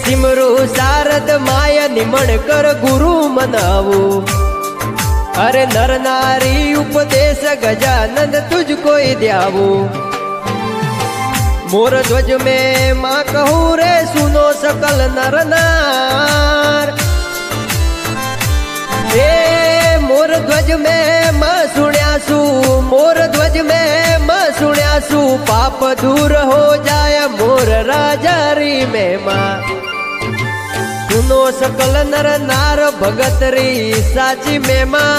सिमरू शारद माया निमण कर गुरु मनावो। अरे नर नारी उपदेश गजानंद तुझको ही द्यावो। मोर ध्वज में माँ कहूँ रे सुनो सकल नर नार। मोर ध्वज में माँ सुण्यासु, मोर ध्वज में माँ सुण्यासु, पाप दूर हो जाय मोर राजारी में माँ। सुनो सकल नर नार भगत री साची में माँ।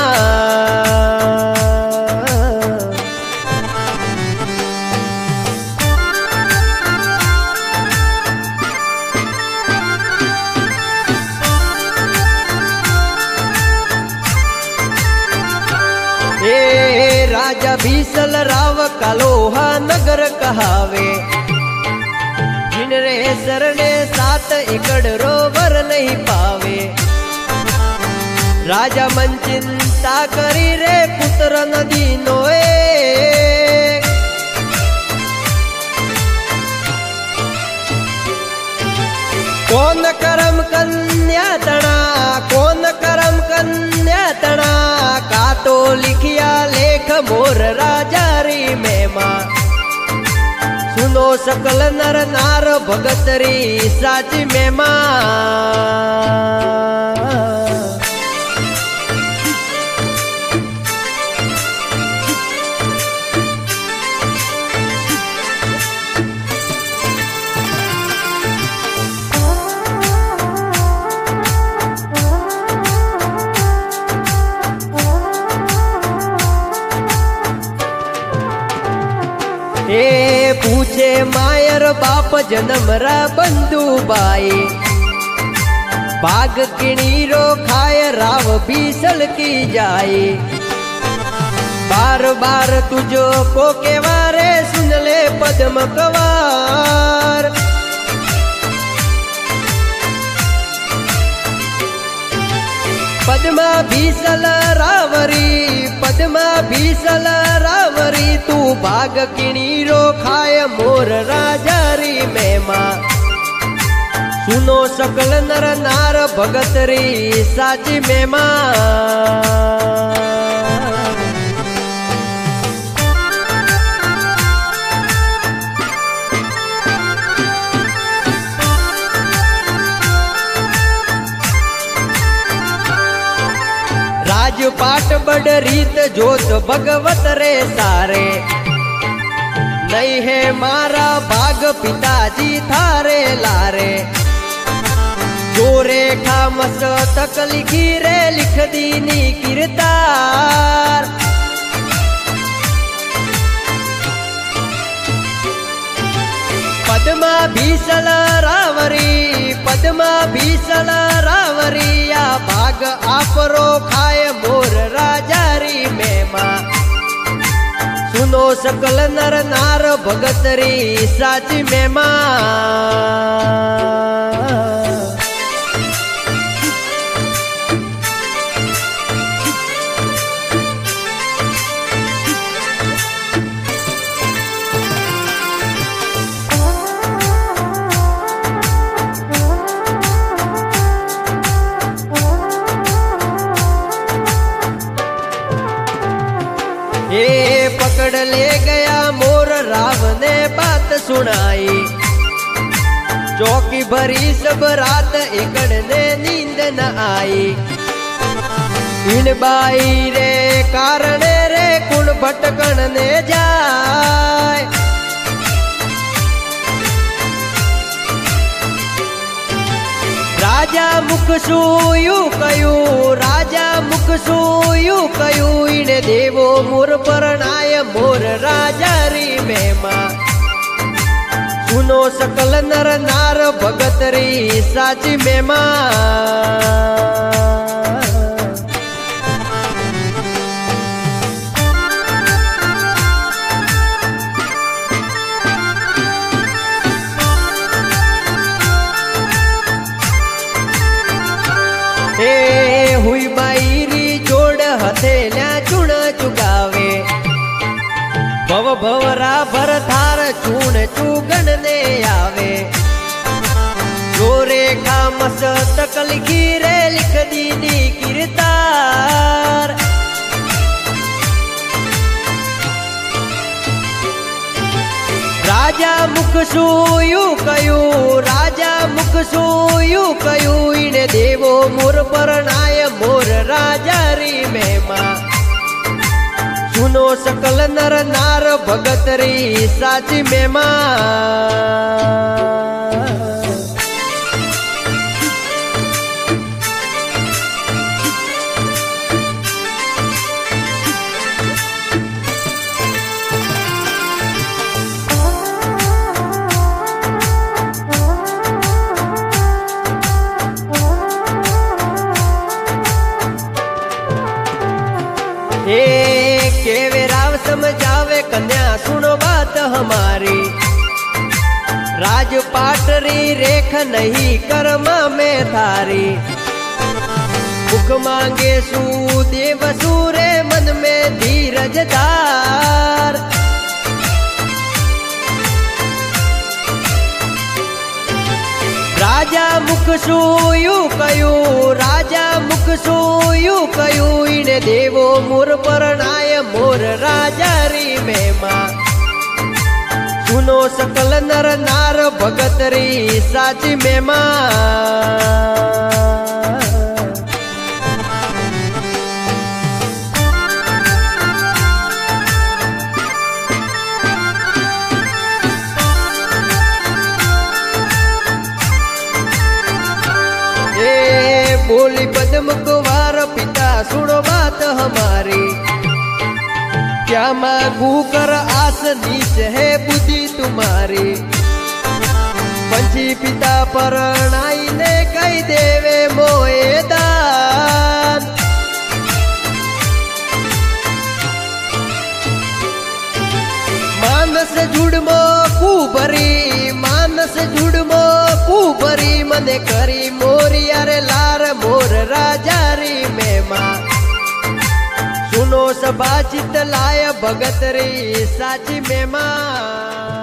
राजा बीसल राव कालोहा नगर कहावे। जिन रे सरने 7 एकड़ रोवर नहीं पावे। राजा मन चिंता करी रे पुत्र नदी नोए। कौन करम कन्या तना, कौन करम कन्या तना, का तो लिखिया लेख मोर राजारी में माँ। सुनो सकल नर नार भगतरी साची में माँ। पूछे मायर बाप जन्म रा बंधु बाई। बाग किणीरो खाए राव बीसल की जाए। बार बार तुझो को केवारे सुन ले पद्म कवार। पद्मा बीसल रावरी, पद्मा बीसल रावरी, तू भाग किणीरो खाए मोर राजारी में माँ। सुनो सकल नर नार भगतरी साची में माँ। राजपाट बड़ रीत जोत भगवत रे सारे। नहीं है मारा भाग पिताजी थारे लारे। जो रेखा मस्तक लिखी रे लिख दीनी किरतार। पद्मा बीसल रावरी, पद्मा बीसल रावरी, या भाग आपरो खाए मोर राजारी में माँ। सुनो सकल नर नार भगतरी साची में माँ। पकड़ ले गया मोर राव ने बात सुनाई। चौकी भरी सब रात एकड़ ने नींद न आई। इन बाई रे कारण रे कुण भटकन ने जाए। राजा मुख सुयु कयू, राजा मुख सुयु कयू, इने देवो मोर परणाय मोर राजारी में माँ। सुनो सकल नर नार भगतरी साची में माँ। हुई बाईरी जोड़ हथेल्या चूण चुगावे। भव भवरा भर थार चूण चुगण ने आवे। जोरे राजा मुख सुयू कयू, राजा मुख सुयू कयू, इने देवो मोर परणाय मोर राजा री मेमा। सुनो सकल नर नार भगत री साची मेमा। केवे राव समझावे कन्या सुनो बात हमारी, राजपाट री रेख नहीं कर्मा में थारी। मुख मांगे सू देव सूरे मन में धीरज धार। राजा मुख सुयू कयू, राजा मुख सुयू कयू, इने देवो मोर परणाय मोर राजा री मेमा। सुनो सकल नर नार भगत री साची मेमा। बोली पद्म कुमार पिता सुनो बात हमारी, क्या मांगू कर आस नीच है बुद्धि तुम्हारी। पंछी पिता परणाई ने कही देवे मोए दान। मानस जुड़मो कुबरी, मानस जुड़मो कुबरी, मने करी मोरी अरे लार मोर राजा री मेमा। सुनो सबा चित लाय भगत री साची मेमा।